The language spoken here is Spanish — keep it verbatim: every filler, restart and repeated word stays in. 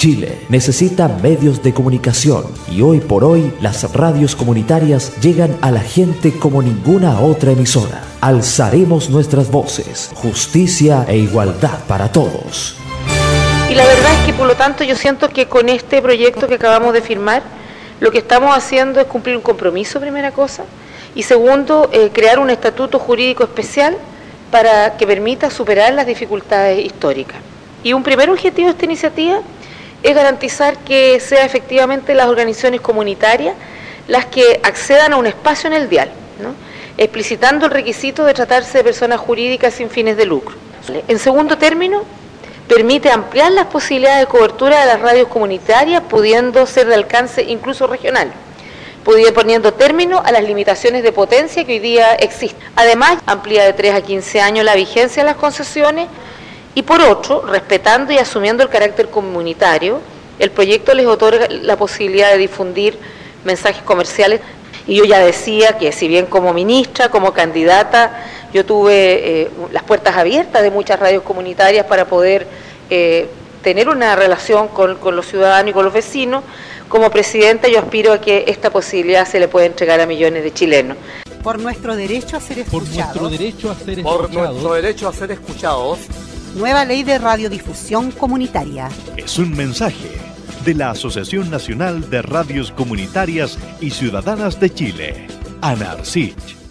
Chile necesita medios de comunicación y hoy por hoy las radios comunitarias llegan a la gente como ninguna otra emisora. Alzaremos nuestras voces, justicia e igualdad para todos. Y la verdad es que por lo tanto yo siento que con este proyecto que acabamos de firmar, lo que estamos haciendo es cumplir un compromiso, primera cosa, y segundo, eh, crear un estatuto jurídico especial para que permita superar las dificultades históricas. Y un primer objetivo de esta iniciativa es garantizar que sean efectivamente las organizaciones comunitarias las que accedan a un espacio en el dial, ¿no?, explicitando el requisito de tratarse de personas jurídicas sin fines de lucro. En segundo término, permite ampliar las posibilidades de cobertura de las radios comunitarias, pudiendo ser de alcance incluso regional, poniendo término a las limitaciones de potencia que hoy día existen. Además, amplía de tres a quince años la vigencia de las concesiones y, por otro, respetando y asumiendo el carácter comunitario, el proyecto les otorga la posibilidad de difundir mensajes comerciales. Y yo ya decía que si bien como ministra, como candidata, yo tuve eh, las puertas abiertas de muchas radios comunitarias para poder eh, tener una relación con, con los ciudadanos y con los vecinos, como presidenta yo aspiro a que esta posibilidad se le pueda entregar a millones de chilenos. Por nuestro derecho a ser escuchados. Por nuestro derecho a ser Por escuchados. nuestro derecho a ser escuchados. Nueva ley de radiodifusión comunitaria. Es un mensaje de la Asociación Nacional de Radios Comunitarias y Ciudadanas de Chile, ANARCICH.